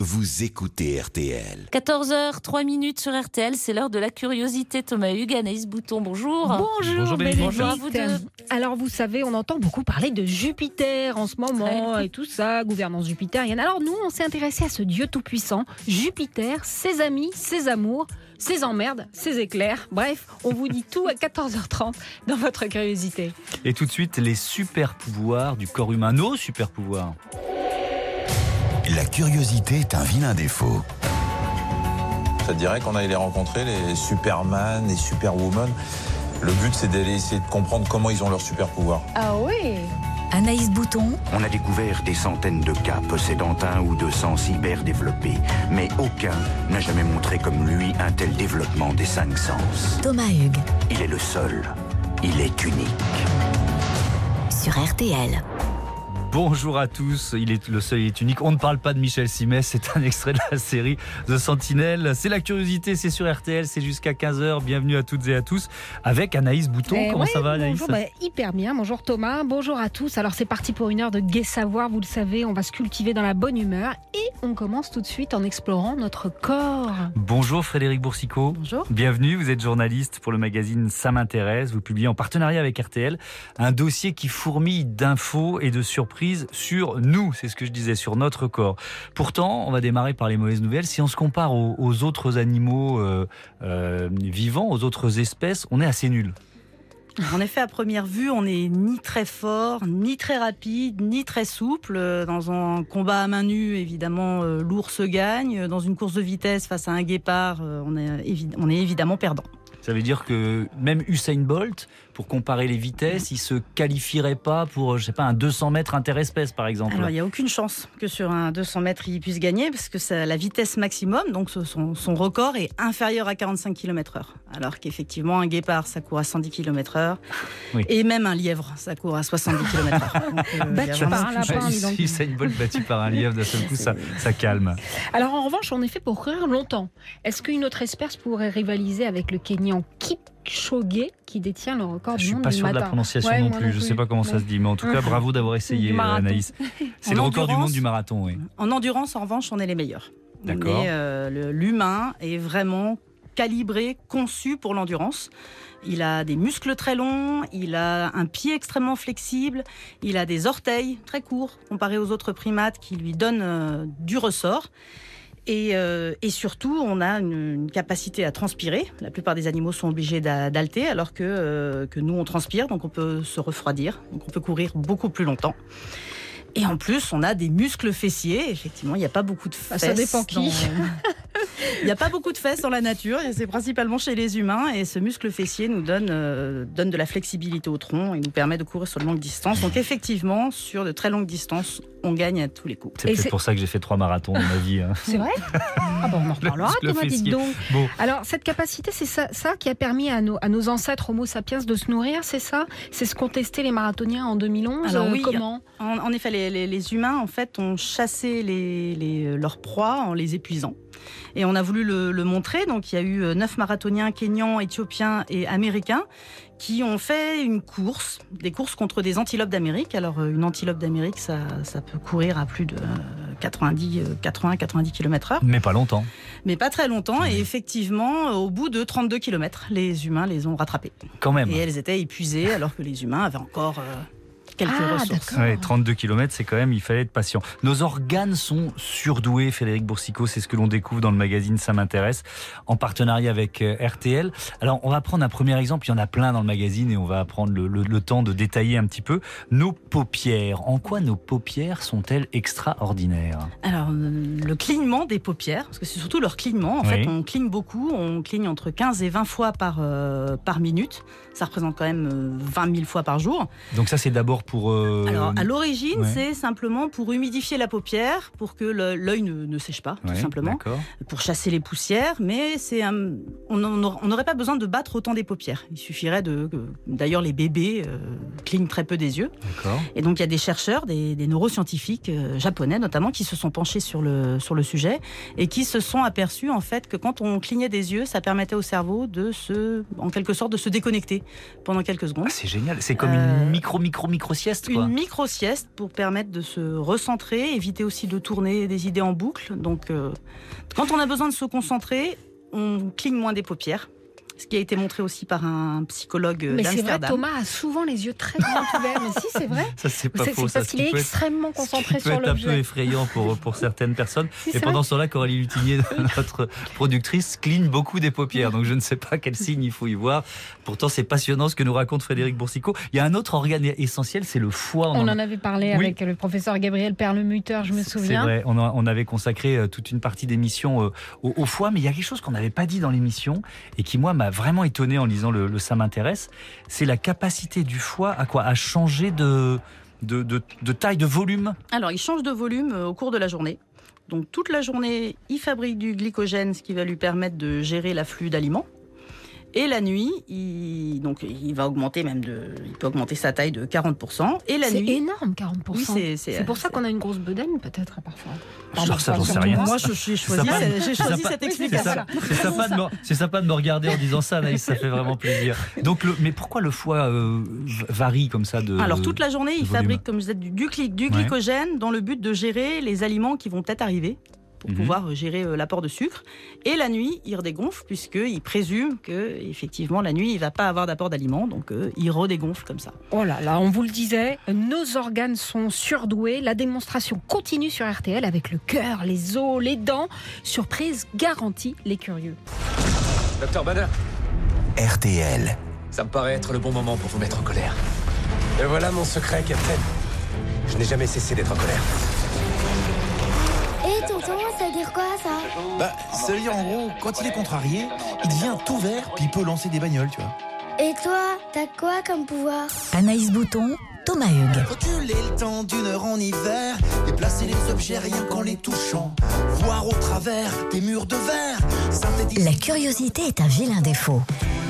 vous écoutez RTL. 14h03 sur RTL, c'est l'heure de la curiosité. Thomas Hugues, Anaïs Bouton, bonjour. Bonjour Bonjour à vous deux. Alors vous savez, on entend beaucoup parler de Jupiter en ce moment et tout ça, gouvernance jupitérienne. Alors nous, on s'est intéressé à ce dieu tout-puissant, Jupiter, ses amis, ses amours, ses emmerdes, ses éclairs. Bref, on vous dit tout à 14h30 dans votre curiosité. Et tout de suite, les super-pouvoirs du corps humain, nos super-pouvoirs. La curiosité est un vilain défaut. Ça te dirait qu'on aille les rencontrer, les Superman, les Superwoman. Le but, c'est d'aller essayer de comprendre comment ils ont leur super-pouvoir. Ah oui. Anaïs Bouton. On a découvert des centaines de cas possédant un ou deux sens hyper développés, mais aucun n'a jamais montré comme lui un tel développement des 5 sens. Thomas Hugues. Il est le seul. Il est unique. Sur RTL. Bonjour à tous, le seul est unique. On ne parle pas de Michel Simès, c'est un extrait de la série The Sentinel. C'est la curiosité, c'est sur RTL, c'est jusqu'à 15h. Bienvenue à toutes et à tous avec Anaïs Bouton. Comment ça va, Anaïs? Bonjour, hyper bien. Bonjour Thomas, bonjour à tous. Alors c'est parti pour une heure de gai savoir, vous le savez, on va se cultiver dans la bonne humeur et on commence tout de suite en explorant notre corps. Bonjour Frédéric Boursicot. Bonjour. Bienvenue, vous êtes journaliste pour le magazine Ça m'intéresse. Vous publiez en partenariat avec RTL un dossier qui fourmille d'infos et de surprises sur nous, c'est ce que je disais, sur notre corps. Pourtant, on va démarrer par les mauvaises nouvelles. Si on se compare aux autres animaux vivants, aux autres espèces, on est assez nuls. En effet, à première vue, on n'est ni très fort, ni très rapide, ni très souple. Dans un combat à main nue, évidemment, l'ours gagne. Dans une course de vitesse face à un guépard, on est évidemment perdant. Ça veut dire que même Usain Bolt, pour comparer les vitesses, il se qualifierait pas pour, je sais pas, un 200 mètres interespèce, par exemple. Alors, il n'y a aucune chance que sur un 200 mètres, il puisse gagner, parce que la vitesse maximum, donc son record, est inférieur à 45 km/h. Alors qu'effectivement, un guépard, ça court à 100 km/h. Oui. Et même un lièvre, ça court à 70 km/h. Battu par un lapin. Si Usain Bolt battu par un lièvre, d'un seul coup, ça calme. Alors, en revanche, on est fait pour courir longtemps. Est-ce qu'une autre espèce pourrait rivaliser avec le Kényan Kipchoge qui détient le record du monde du matin? Je suis pas sûr de la prononciation non plus. Je sais pas comment ça se dit, mais en tout cas, bravo d'avoir essayé, Anaïs. C'est le record du monde du marathon, oui. En endurance, en revanche, on est les meilleurs. D'accord. L'humain est vraiment calibré, conçu pour l'endurance. Il a des muscles très longs, il a un pied extrêmement flexible, il a des orteils très courts comparés aux autres primates qui lui donnent du ressort. Et surtout, on a une capacité à transpirer. La plupart des animaux sont obligés d'halter, alors que nous, on transpire, donc on peut se refroidir, donc on peut courir beaucoup plus longtemps. Et en plus, on a des muscles fessiers. Effectivement, il n'y a pas beaucoup de fesses. Ça dépend qui. Il n'y a pas beaucoup de fesses dans la nature, c'est principalement chez les humains. Et ce muscle fessier nous donne de la flexibilité au tronc et nous permet de courir sur de longues distances. Donc effectivement, sur de très longues distances, on gagne à tous les coups. C'est peut-être pour ça que j'ai fait 3 marathons dans ma vie. Hein. C'est vrai? Ah bon, on en reparlera, Thomas, dites donc. Bon. Alors, cette capacité, c'est ça qui a permis à nos ancêtres Homo sapiens de se nourrir, c'est ça? C'est ce qu'ont testé les marathoniens en 2011. Alors oui, comment? En effet, les humains, en fait, ont chassé leurs proies en les épuisant. Et on a voulu le montrer. Donc, il y a eu 9 marathoniens kenyans, éthiopiens et américains qui ont fait des courses contre des antilopes d'Amérique. Alors, une antilope d'Amérique, ça peut courir à plus de 80-90 km/h. Mais pas longtemps. Mais pas très longtemps. Et effectivement, au bout de 32 km, les humains les ont rattrapés. Quand même. Et elles étaient épuisées alors que les humains avaient encore quelques ressources. Ouais, 32 km, c'est quand même, il fallait être patient. Nos organes sont surdoués, Frédéric Boursicot, c'est ce que l'on découvre dans le magazine Ça m'intéresse, en partenariat avec RTL. Alors, on va prendre un premier exemple, il y en a plein dans le magazine et on va prendre le temps de détailler un petit peu. Nos paupières, en quoi nos paupières sont-elles extraordinaires? Alors, le clignement des paupières, parce que c'est surtout leur clignement, en fait, on cligne beaucoup, on cligne entre 15 et 20 fois par minute. Ça représente quand même 20 000 fois par jour. Donc ça, c'est d'abord pour... Alors, à l'origine, c'est simplement pour humidifier la paupière, pour que l'œil ne sèche pas, tout simplement. D'accord. Pour chasser les poussières, mais on n'aurait pas besoin de battre autant des paupières. Il suffirait d'ailleurs, les bébés clignent très peu des yeux. D'accord. Et donc, il y a des chercheurs, des neuroscientifiques japonais notamment, qui se sont penchés sur le sujet et qui se sont aperçus, en fait, que quand on clignait des yeux, ça permettait au cerveau en quelque sorte, de se déconnecter pendant quelques secondes. Ah, c'est génial. C'est comme une micro micro-sieste, quoi. Une micro-sieste pour permettre de se recentrer, éviter aussi de tourner des idées en boucle. Donc, quand on a besoin de se concentrer, on cligne moins des paupières. Ce qui a été montré aussi par un psychologue d'Amsterdam. Mais c'est vrai, Thomas a souvent les yeux très grands ouverts. Mais si, c'est vrai. Ça, c'est pas faux. C'est parce qu'il est extrêmement concentré sur l'objet. Ça peut être un peu effrayant pour certaines personnes. Et pendant ce temps-là, Coralie Lutinier, notre productrice, cligne beaucoup des paupières. Donc je ne sais pas quel signe il faut y voir. Pourtant, c'est passionnant ce que nous raconte Frédéric Boursicot. Il y a un autre organe essentiel, c'est le foie. On en avait parlé avec le professeur Gabriel Perlemutter, je me souviens. C'est vrai, on avait consacré toute une partie d'émission au foie. Mais il y a quelque chose qu'on n'avait pas dit dans l'émission et qui, moi, m'a vraiment étonné en lisant le Ça m'intéresse, c'est la capacité du foie à changer de taille, de volume. Alors, il change de volume au cours de la journée. Donc, toute la journée, il fabrique du glycogène, ce qui va lui permettre de gérer l'afflux d'aliments. Et la nuit, il va augmenter il peut augmenter sa taille de 40%. Et la nuit, c'est énorme, 40%. Oui, c'est pour ça qu'on a une grosse bedaine, peut-être, parfois. Ça, j'en sais rien. Moi, j'ai choisi cette explication. C'est sympa de me regarder en disant ça, Anaïs, ça fait vraiment plaisir. Donc, mais pourquoi le foie varie comme ça Alors, toute la journée, il fabrique, comme je disais, du glycogène dans le but de gérer les aliments qui vont peut-être arriver, pour pouvoir gérer l'apport de sucre. Et la nuit, il redégonfle, puisqu'il présume qu'effectivement, la nuit, il ne va pas avoir d'apport d'aliments, donc il redégonfle comme ça. Oh là là, on vous le disait, nos organes sont surdoués. La démonstration continue sur RTL avec le cœur, les os, les dents. Surprise garantie, les curieux. Docteur Banner. RTL. Ça me paraît être le bon moment pour vous mettre en colère. Et voilà mon secret, Captain. Je n'ai jamais cessé d'être en colère. Et tonton, ça veut dire quoi ça? Ça veut dire en gros, quand il est contrarié, il devient tout vert, puis il peut lancer des bagnoles, tu vois. Et toi, t'as quoi comme pouvoir? Anaïs Bouton, Thomas Hugues. Reculer le temps d'une heure en hiver, déplacer les objets rien qu'en les touchant, voir au travers des murs de verre. La curiosité est un vilain défaut.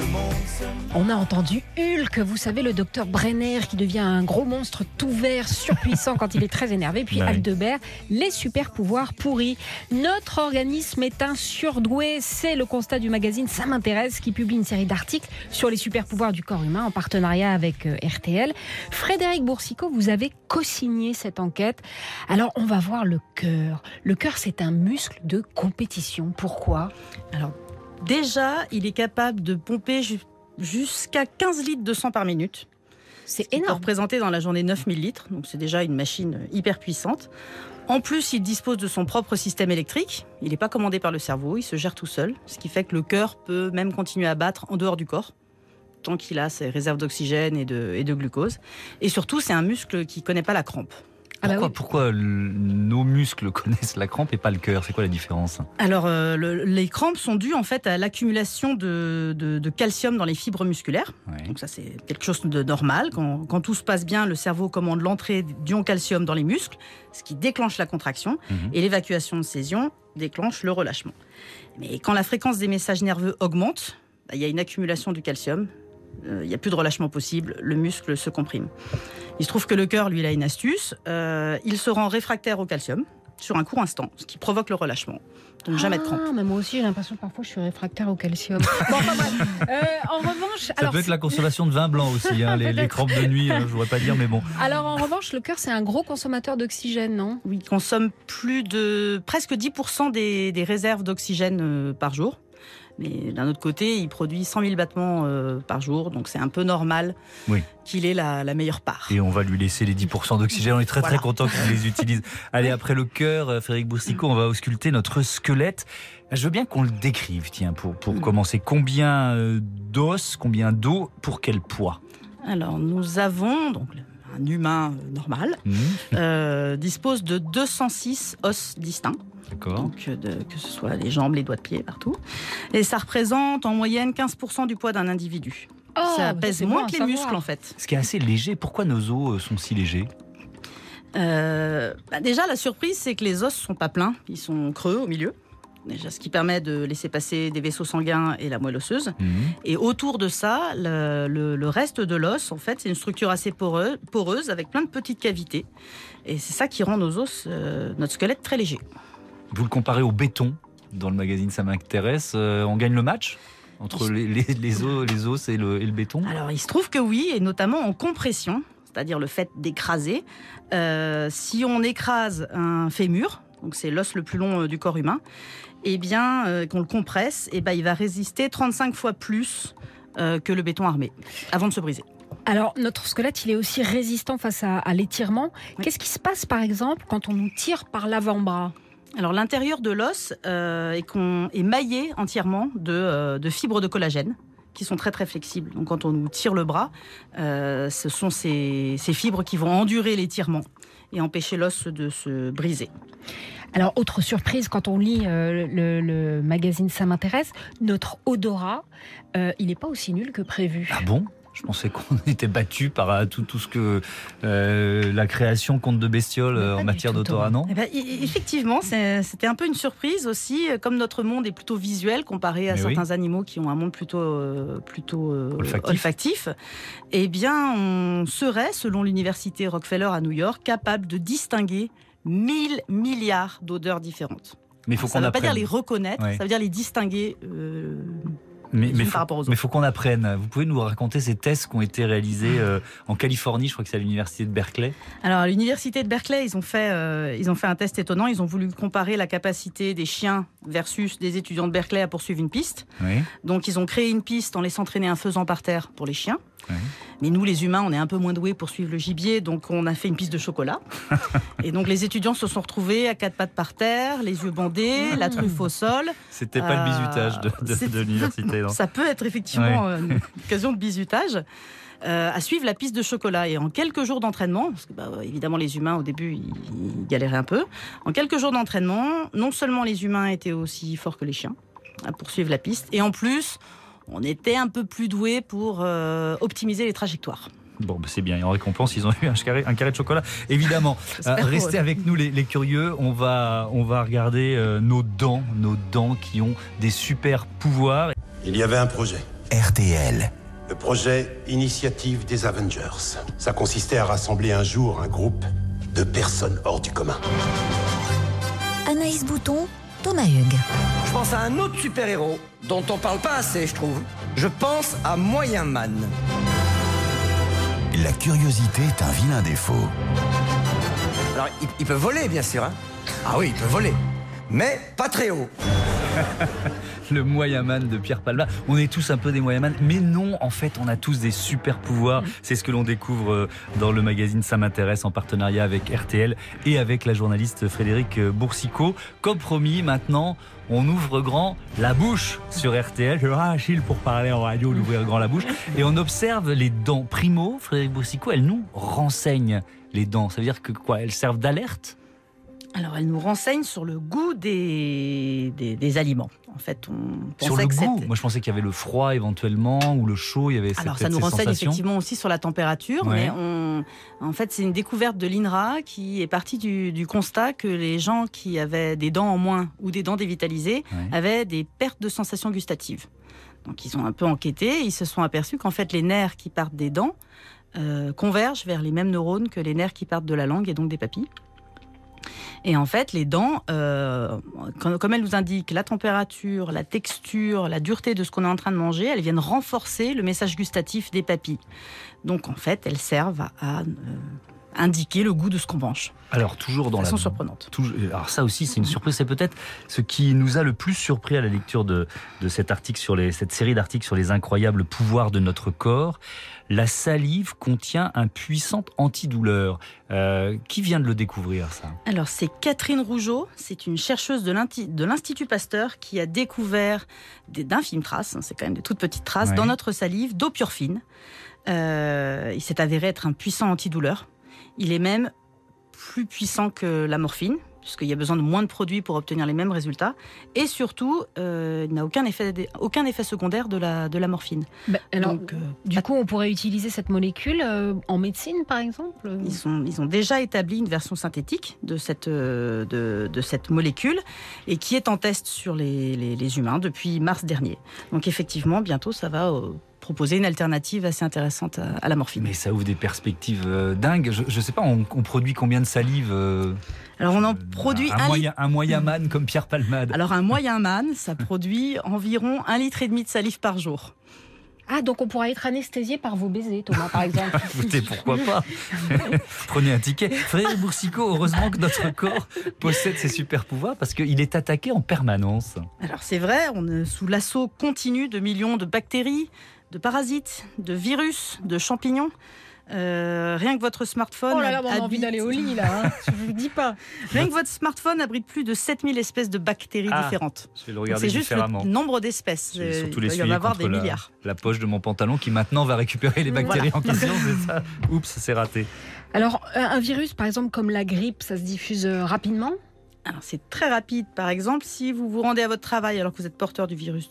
On a entendu Hulk, vous savez, le docteur Brenner qui devient un gros monstre tout vert, surpuissant quand il est très énervé. Puis Aldebert, les super pouvoirs pourris. Notre organisme est un surdoué. C'est le constat du magazine Ça m'intéresse qui publie une série d'articles sur les super pouvoirs du corps humain en partenariat avec RTL. Frédéric Boursicot, vous avez co-signé cette enquête. Alors, on va voir le cœur. Le cœur, c'est un muscle de compétition. Pourquoi ? Alors, déjà, il est capable de pomper jusqu'à 15 litres de sang par minute. C'est énorme. Représenté dans la journée 9000 litres, donc c'est déjà une machine hyper puissante. En plus, il dispose de son propre système électrique. Il n'est pas commandé par le cerveau, il se gère tout seul, ce qui fait que le cœur peut même continuer à battre en dehors du corps, tant qu'il a ses réserves d'oxygène et de glucose. Et surtout, c'est un muscle qui ne connaît pas la crampe. Pourquoi nos muscles connaissent la crampe et pas le cœur ? C'est quoi la différence ? Alors, les crampes sont dues en fait à l'accumulation de calcium dans les fibres musculaires. Ouais. Donc ça, c'est quelque chose de normal. Quand tout se passe bien, le cerveau commande l'entrée d'ions calcium dans les muscles, ce qui déclenche la contraction, et l'évacuation de ces ions déclenche le relâchement. Mais quand la fréquence des messages nerveux augmente, il y a une accumulation du calcium. Il n'y a plus de relâchement possible, le muscle se comprime. Il se trouve que le cœur, lui, il a une astuce. Il se rend réfractaire au calcium sur un court instant, ce qui provoque le relâchement. Donc jamais de crampe. Mais moi aussi, j'ai l'impression que parfois je suis réfractaire au calcium. Bon, enfin bref. En revanche... Ça peut être la consommation de vin blanc aussi, les crampes de nuit, je ne voudrais pas dire, mais bon. Alors en revanche, le cœur, c'est un gros consommateur d'oxygène, non ? Oui, il consomme presque 10% des réserves d'oxygène par jour. Mais d'un autre côté, il produit 100 000 battements par jour, donc c'est un peu normal qu'il ait la meilleure part. Et on va lui laisser les 10% d'oxygène, on est très content qu'il les utilise. Allez, après le cœur, Frédéric Boursicot, on va ausculter notre squelette. Je veux bien qu'on le décrive, tiens, pour commencer. Combien d'os, combien d'os, pour quel poids ? Alors, nous avons... donc un humain normal dispose de 206 os distincts. D'accord. Donc, que ce soit les jambes, les doigts de pied, partout. Et ça représente en moyenne 15% du poids d'un individu. Ça pèse moins que les muscles, en fait. Ce qui est assez léger. Pourquoi nos os sont si légers ? Déjà, la surprise, c'est que les os ne sont pas pleins. Ils sont creux au milieu. Déjà, ce qui permet de laisser passer des vaisseaux sanguins et la moelle osseuse. Et autour de ça, le reste de l'os, en fait, c'est une structure assez poreuse avec plein de petites cavités. Et c'est ça qui rend nos os, notre squelette très léger. Vous le comparez au béton dans le magazine Ça m'intéresse. On gagne le match entre les os et le béton ? Alors, il se trouve que oui, et notamment en compression. c'est-à-dire le fait d'écraser. Si on écrase un fémur, donc c'est l'os le plus long du corps humain, eh bien, qu'on le compresse, eh ben, il va résister 35 fois plus que le béton armé, avant de se briser. Alors, notre squelette, il est aussi résistant face à l'étirement. Oui. Qu'est-ce qui se passe, par exemple, quand on nous tire par l'avant-bras ? Alors, l'intérieur de l'os est maillé entièrement de fibres de collagène qui sont très très flexibles. Donc, quand on nous tire le bras, ce sont ces fibres qui vont endurer l'étirement et empêcher l'os de se briser. Alors, autre surprise, quand on lit le magazine Ça m'intéresse, notre odorat, il n'est pas aussi nul que prévu. Ah bon ? Je pensais qu'on était battu par tout ce que la création conte de bestioles en matière d'odorat, non ? Effectivement, c'était un peu une surprise aussi. Comme notre monde est plutôt visuel comparé à certains animaux qui ont un monde plutôt olfactif, eh bien, on serait, selon l'université Rockefeller à New York, capable de distinguer 1000 milliards d'odeurs différentes. Mais il faut ça ne veut pas dire les reconnaître, ça veut dire les distinguer. Mais il faut qu'on apprenne. Vous pouvez nous raconter ces tests qui ont été réalisés en Californie, je crois que c'est à l'université de Berkeley. Alors à l'université de Berkeley, ils ont fait un test étonnant. Ils ont voulu comparer la capacité des chiens versus des étudiants de Berkeley à poursuivre une piste. Oui. Donc ils ont créé une piste en laissant traîner un faisan par terre pour les chiens. Oui. Mais nous, les humains, on est un peu moins doués pour suivre le gibier, donc on a fait une piste de chocolat. Et donc les étudiants se sont retrouvés à quatre pattes par terre, les yeux bandés, la truffe au sol. C'était pas le bizutage de l'université, non ? Ça peut être effectivement une occasion de bizutage. À suivre la piste de chocolat. Et en quelques jours d'entraînement, parce que évidemment les humains au début ils galéraient un peu, en quelques jours d'entraînement, non seulement les humains étaient aussi forts que les chiens à poursuivre la piste, et en plus on était un peu plus doués pour optimiser les trajectoires. Bon, c'est bien. Et en récompense, ils ont eu un carré de chocolat. Évidemment, restez avec nous les curieux. On va regarder nos dents qui ont des super pouvoirs. Il y avait un projet. RTL. Le projet Initiative des Avengers. Ça consistait à rassembler un jour un groupe de personnes hors du commun. Anaïs Bouton, Thomas Hugues. Je pense à un autre super-héros dont on parle pas assez, je trouve. Je pense à Moyen Man. La curiosité est un vilain défaut. Alors, il peut voler, bien sûr. Hein. Ah oui, il peut voler. Mais pas très haut. Le moyen man de Pierre Palmade. On est tous un peu des moyen man, mais non, en fait, on a tous des super pouvoirs. C'est ce que l'on découvre dans le magazine Ça m'intéresse en partenariat avec RTL et avec la journaliste Frédéric Boursicot. Comme promis, maintenant, on ouvre grand la bouche sur RTL. Je Achille pour parler en radio, d'ouvrir grand la bouche. Et on observe les dents. Primo, Frédéric Boursicot, elle nous renseigne les dents. Ça veut dire que quoi ? Elles servent d'alerte ? Alors, elle nous renseigne sur le goût des aliments. En fait, on pensait sur le que goût. Moi, je pensais qu'il y avait le froid éventuellement ou le chaud. Il y avait Alors, ça nous renseigne sensations. Effectivement aussi sur la température, mais en fait, c'est une découverte de l'INRA qui est partie du constat que les gens qui avaient des dents en moins ou des dents dévitalisées avaient des pertes de sensations gustatives. Donc, ils ont un peu enquêté et ils se sont aperçus qu'en fait, les nerfs qui partent des dents convergent vers les mêmes neurones que les nerfs qui partent de la langue et donc des papilles. Et en fait, les dents, comme elles nous indiquent la température, la texture, la dureté de ce qu'on est en train de manger, elles viennent renforcer le message gustatif des papilles. Donc en fait, elles servent à indiquer le goût de ce qu'on mange. Alors toujours dans de façon surprenante. Alors ça aussi, c'est une surprise. C'est peut-être ce qui nous a le plus surpris à la lecture de cet article cette série d'articles sur les incroyables pouvoirs de notre corps. La salive contient un puissant antidouleur. Qui vient de le découvrir, ça ? Alors, c'est Catherine Rougeau. C'est une chercheuse de l'Institut Pasteur qui a découvert d'infimes traces, c'est quand même des toutes petites traces, dans notre salive d'eau pure fine. Il s'est avéré être un puissant antidouleur. Il est même plus puissant que la morphine, puisqu'il y a besoin de moins de produits pour obtenir les mêmes résultats. Et surtout, il n'a aucun effet secondaire de la morphine. Alors, donc, du coup, on pourrait utiliser cette molécule en médecine, par exemple ? Ils ont déjà établi une version synthétique de cette molécule et qui est en test sur les humains depuis mars dernier. Donc effectivement, bientôt, ça va proposer une alternative assez intéressante à la morphine. Mais ça ouvre des perspectives dingues. Je ne sais pas, on produit combien de salive Alors on en produit un moyen man comme Pierre Palmade. Alors un moyen man, ça produit environ 1,5 litre de salive par jour. Ah, donc on pourra être anesthésié par vos baisers, Thomas, par exemple. Écoutez, pourquoi pas. Prenez un ticket. Frédéric Boursicot, heureusement que notre corps possède ces super pouvoirs parce qu'il est attaqué en permanence. Alors c'est vrai, on est sous l'assaut continu de millions de bactéries, de parasites, de virus, de champignons. Rien que votre smartphone... Oh là là, on a envie d'aller au lit, là. Hein. Je vous dis pas. Rien que votre smartphone abrite plus de 7000 espèces de bactéries différentes. Je vais le regarder c'est différemment. juste le nombre d'espèces. Surtout Il va y en avoir des milliards. La poche de mon pantalon qui maintenant va récupérer les bactéries en question. C'est ça. Oups, c'est raté. Alors, un virus, par exemple, comme la grippe, ça se diffuse rapidement ? Alors, c'est très rapide. Par exemple, si vous vous rendez à votre travail alors que vous êtes porteuse du virus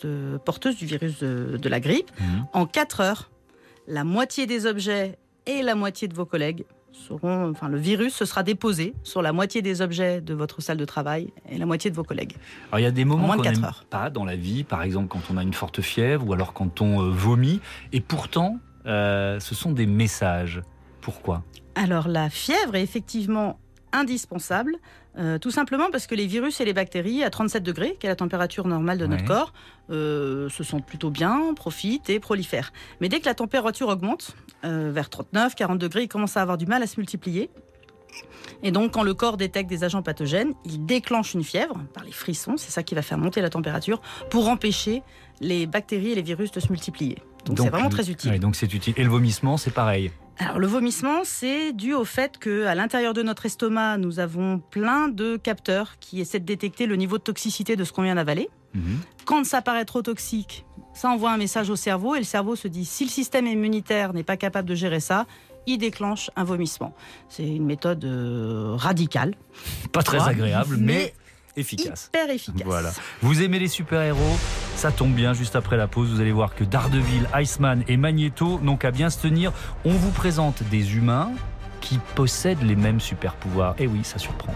de la grippe, en 4 heures, la moitié des objets et la moitié de vos collègues le virus se sera déposé sur la moitié des objets de votre salle de travail et la moitié de vos collègues. Alors il y a des moments qu'on n'aime pas dans la vie, par exemple quand on a une forte fièvre ou alors quand on vomit, et pourtant ce sont des messages. Pourquoi ? Alors la fièvre est effectivement indispensable, tout simplement parce que les virus et les bactéries à 37 degrés, qui est la température normale de notre corps, se sentent plutôt bien, profitent et prolifèrent. Mais dès que la température augmente, vers 39, 40 degrés, ils commencent à avoir du mal à se multiplier. Et donc, quand le corps détecte des agents pathogènes, il déclenche une fièvre par les frissons, c'est ça qui va faire monter la température, pour empêcher les bactéries et les virus de se multiplier. Donc c'est vraiment très utile. Oui, donc c'est utile. Et le vomissement, c'est pareil. Alors le vomissement, c'est dû au fait qu'à l'intérieur de notre estomac, nous avons plein de capteurs qui essaient de détecter le niveau de toxicité de ce qu'on vient d'avaler. Quand ça paraît trop toxique, ça envoie un message au cerveau et le cerveau se dit si le système immunitaire n'est pas capable de gérer ça, il déclenche un vomissement. C'est une méthode radicale. Pas très agréable, mais efficace. Hyper efficace. Voilà. Vous aimez les super-héros ? Ça tombe bien, juste après la pause, vous allez voir que Daredevil, Iceman et Magneto n'ont qu'à bien se tenir. On vous présente des humains qui possèdent les mêmes super-pouvoirs. Et oui, ça surprend.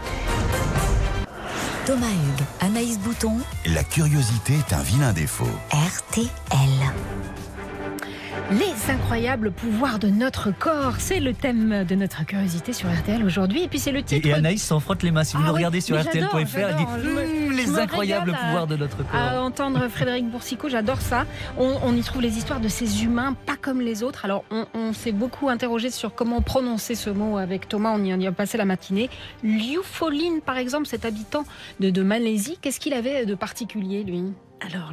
Thomas Hugues, Anaïs Bouton. La curiosité est un vilain défaut. RTL. Les incroyables pouvoirs de notre corps, c'est le thème de notre curiosité sur RTL aujourd'hui. Et puis c'est le titre. Et Anaïs s'en frotte les mains. Si vous nous regardez sur RTL.fr, elle dit les incroyables pouvoirs de notre corps. À entendre Frédéric Boursicot, j'adore ça. On y trouve les histoires de ces humains pas comme les autres. Alors on s'est beaucoup interrogé sur comment prononcer ce mot avec Thomas. On y a passé la matinée. Liu Folin, par exemple, cet habitant de Malaisie, qu'est-ce qu'il avait de particulier, lui ? Alors,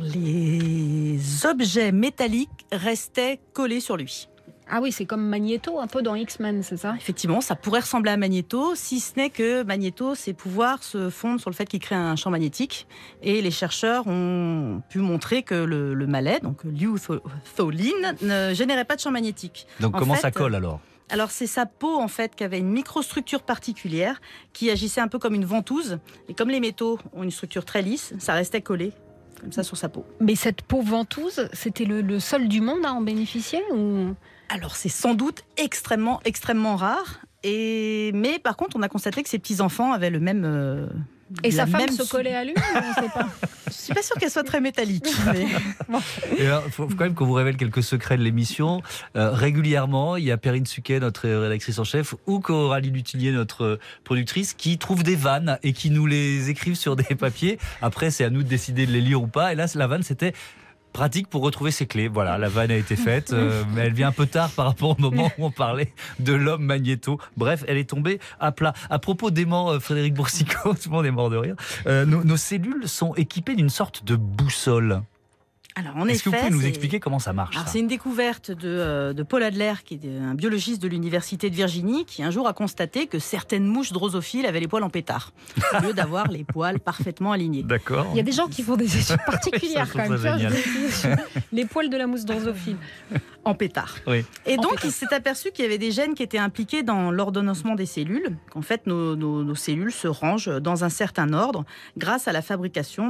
les objets métalliques restaient collés sur lui. Ah oui, c'est comme Magneto, un peu dans X-Men, c'est ça ? Effectivement, ça pourrait ressembler à Magneto, si ce n'est que Magneto, ses pouvoirs se fondent sur le fait qu'il crée un champ magnétique. Et les chercheurs ont pu montrer que le malais, donc Liu Folin, ne générait pas de champ magnétique. Donc comment ça colle alors ? Alors c'est sa peau en fait qui avait une microstructure particulière qui agissait un peu comme une ventouse. Et comme les métaux ont une structure très lisse, ça restait collé comme ça sur sa peau. Mais cette peau ventouse, c'était le seul du monde à en bénéficier ou... Alors c'est sans doute extrêmement rare. Mais par contre, on a constaté que ces petits-enfants avaient le même... Et sa femme se collait à lui, on ne sait pas. Je suis pas sûre qu'elle soit très métallique. Mais... Il faut quand même qu'on vous révèle quelques secrets de l'émission. Régulièrement, il y a Perrine Suquet, notre rédactrice en chef, ou Coralie Lutillier, notre productrice, qui trouvent des vannes et qui nous les écrivent sur des papiers. Après, c'est à nous de décider de les lire ou pas. Et là, la vanne, c'était... pratique pour retrouver ses clés. Voilà, la vanne a été faite, mais elle vient un peu tard par rapport au moment où on parlait de l'homme Magneto. Bref, elle est tombée à plat. À propos d'aimant Frédéric Boursicot, tout le monde est mort de rire, nos cellules sont équipées d'une sorte de boussole. Alors, en Est-ce que vous pouvez nous expliquer comment ça marche ? Alors, c'est une découverte de Paul Adler, qui est un biologiste de l'université de Virginie, qui un jour a constaté que certaines mouches drosophiles avaient les poils en pétard, au lieu d'avoir les poils parfaitement alignés. D'accord. Il y a des gens qui font des études particulières quand même. Les poils de la mouche drosophile. En pétard. Oui. Et donc, il s'est aperçu qu'il y avait des gènes qui étaient impliqués dans l'ordonnancement des cellules. Qu'en fait, nos cellules se rangent dans un certain ordre grâce à la fabrication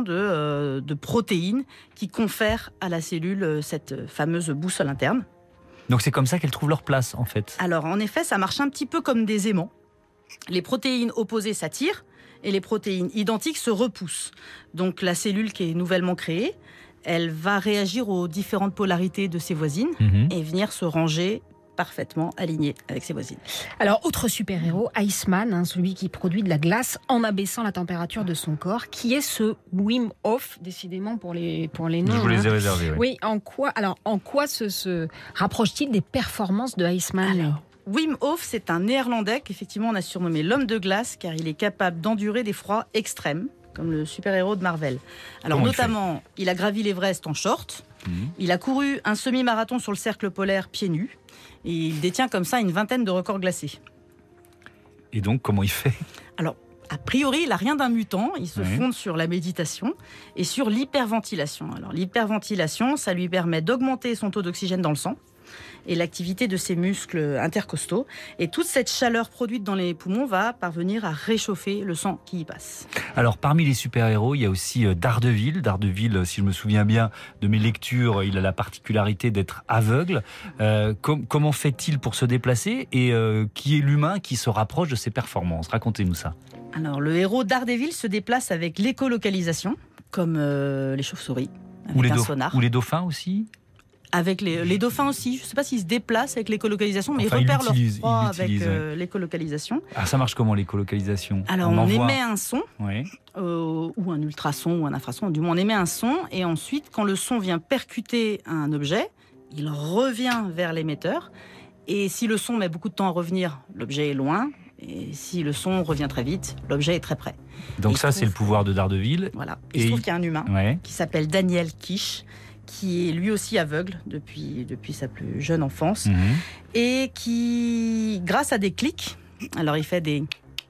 de protéines qui confèrent à la cellule cette fameuse boussole interne. Donc c'est comme ça qu'elles trouvent leur place, en fait. Alors, en effet, ça marche un petit peu comme des aimants. Les protéines opposées s'attirent et les protéines identiques se repoussent. Donc, la cellule qui est nouvellement créée, elle va réagir aux différentes polarités de ses voisines et venir se ranger parfaitement aligné avec ses voisines. Alors, autre super-héros, Iceman, celui qui produit de la glace en abaissant la température de son corps, qui est ce Wim Hof, décidément pour les noms. Je vous les ai réservés. Oui, en quoi se rapproche-t-il des performances de Iceman? Wim Hof, c'est un Néerlandais qu'effectivement on a surnommé l'homme de glace, car il est capable d'endurer des froids extrêmes, comme le super-héros de Marvel. Alors notamment, il a gravi l'Everest en short, il a couru un semi-marathon sur le cercle polaire pieds nus, et il détient comme ça une 20aine de records glacés. Et donc, comment il fait? Alors, a priori, il n'a rien d'un mutant, il se fonde sur la méditation et sur l'hyperventilation. Alors l'hyperventilation, ça lui permet d'augmenter son taux d'oxygène dans le sang et l'activité de ses muscles intercostaux. Et toute cette chaleur produite dans les poumons va parvenir à réchauffer le sang qui y passe. Alors, parmi les super-héros, il y a aussi Daredevil. Daredevil, si je me souviens bien de mes lectures, il a la particularité d'être aveugle. Comment fait-il pour se déplacer et qui est l'humain qui se rapproche de ses performances? Racontez-nous ça. Alors, le héros Daredevil se déplace avec l'écolocalisation, comme les chauves-souris, avec un sonar. Ou les dauphins aussi? Avec les dauphins aussi. Je ne sais pas s'ils se déplacent avec l'écolocalisation, mais ils repèrent leur proie avec l'écolocalisation. Ah, ça marche comment l'écolocalisation? Alors on émet un son, ou un ultrason ou un infrason, du moins on émet un son, et ensuite quand le son vient percuter un objet, il revient vers l'émetteur, et si le son met beaucoup de temps à revenir, l'objet est loin, et si le son revient très vite, l'objet est très près. Donc ça c'est le pouvoir de Daredevil. Voilà. Il se trouve qu'il y a un humain qui s'appelle Daniel Kish, qui est lui aussi aveugle depuis sa plus jeune enfance, et qui, grâce à des clics, alors il fait des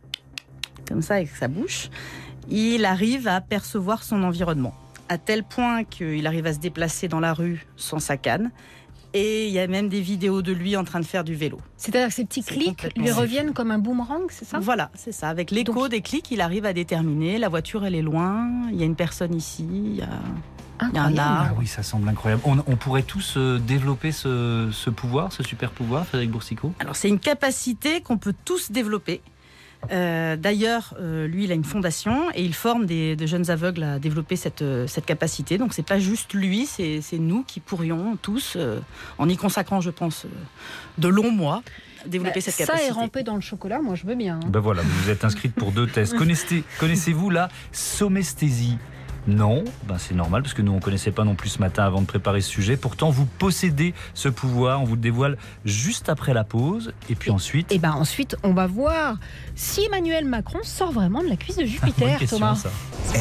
comme ça avec sa bouche, il arrive à percevoir son environnement, à tel point qu'il arrive à se déplacer dans la rue sans sa canne. Et il y a même des vidéos de lui en train de faire du vélo. C'est-à-dire que ces petits clics lui reviennent comme un boomerang, c'est ça? Voilà, c'est ça. Avec l'écho des clics, il arrive à déterminer, la voiture elle est loin, il y a une personne ici, il y a un arbre. Ah oui, ça semble incroyable. On pourrait tous développer ce pouvoir, ce super pouvoir, Frédéric Boursicot? Alors c'est une capacité qu'on peut tous développer. D'ailleurs, lui, il a une fondation et il forme des jeunes aveugles à développer cette capacité. Donc, c'est pas juste lui, c'est nous qui pourrions tous, en y consacrant, je pense, de longs mois, développer cette capacité. Ça et ramper dans le chocolat, moi, je veux bien. Ben voilà, vous êtes inscrite pour 2 tests. Connaissez-vous la somesthésie? Non, c'est normal parce que nous on ne connaissait pas non plus ce matin avant de préparer ce sujet. Pourtant vous possédez ce pouvoir, on vous le dévoile juste après la pause. Et puis ensuite... ensuite on va voir si Emmanuel Macron sort vraiment de la cuisse de Jupiter, question, Thomas. Ça.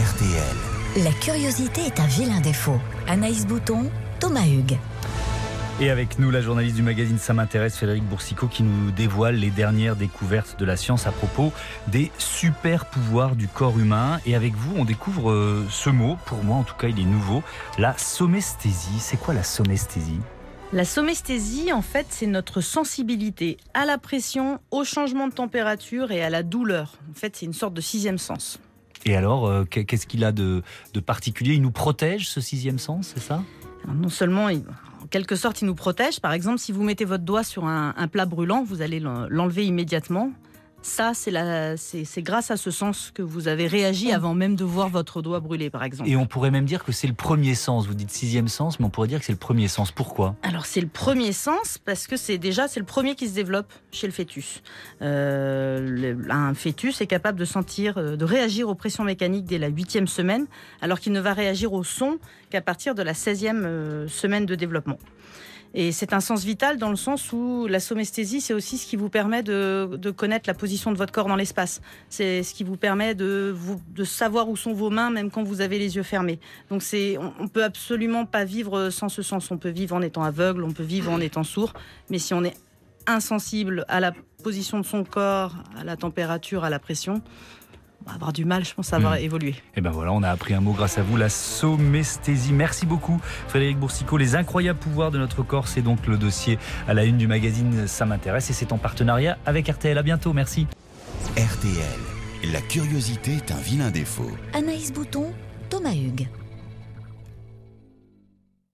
RTL. La curiosité est un vilain défaut. Anaïs Bouton, Thomas Hugues. Et avec nous, la journaliste du magazine Ça m'intéresse, Frédéric Boursicot, qui nous dévoile les dernières découvertes de la science à propos des super pouvoirs du corps humain. Et avec vous, on découvre ce mot, pour moi en tout cas il est nouveau, la somesthésie. C'est quoi la somesthésie ? La somesthésie, en fait, c'est notre sensibilité à la pression, au changement de température et à la douleur. En fait, c'est une sorte de 6e sens. Et alors, qu'est-ce qu'il a de particulier ? Il nous protège, ce 6e sens, c'est ça ? Alors, non seulement, en quelque sorte, il nous protège. Par exemple, si vous mettez votre doigt sur un plat brûlant, vous allez l'enlever immédiatement. Ça, c'est grâce à ce sens que vous avez réagi avant même de voir votre doigt brûler, par exemple. Et on pourrait même dire que c'est le premier sens. Vous dites 6e sens, mais on pourrait dire que c'est le premier sens. Pourquoi ? Alors, c'est le premier sens parce que c'est le premier qui se développe chez le fœtus. Un fœtus est capable de réagir aux pressions mécaniques dès la 8e semaine, alors qu'il ne va réagir au son qu'à partir de la 16e semaine de développement. Et c'est un sens vital dans le sens où la somesthésie, c'est aussi ce qui vous permet de connaître la position de votre corps dans l'espace. C'est ce qui vous permet de savoir où sont vos mains, même quand vous avez les yeux fermés. Donc on peut absolument pas vivre sans ce sens. On peut vivre en étant aveugle, on peut vivre en étant sourd, mais si on est insensible à la position de son corps, à la température, à la pression, on va avoir du mal, je pense, à avoir évolué. Et ben voilà, on a appris un mot grâce à vous, la somesthésie. Merci beaucoup, Frédéric Boursicot. Les incroyables pouvoirs de notre corps, c'est donc le dossier à la une du magazine Ça m'intéresse et c'est en partenariat avec RTL. À bientôt, merci. RTL, la curiosité est un vilain défaut. Anaïs Bouton, Thomas Hugues.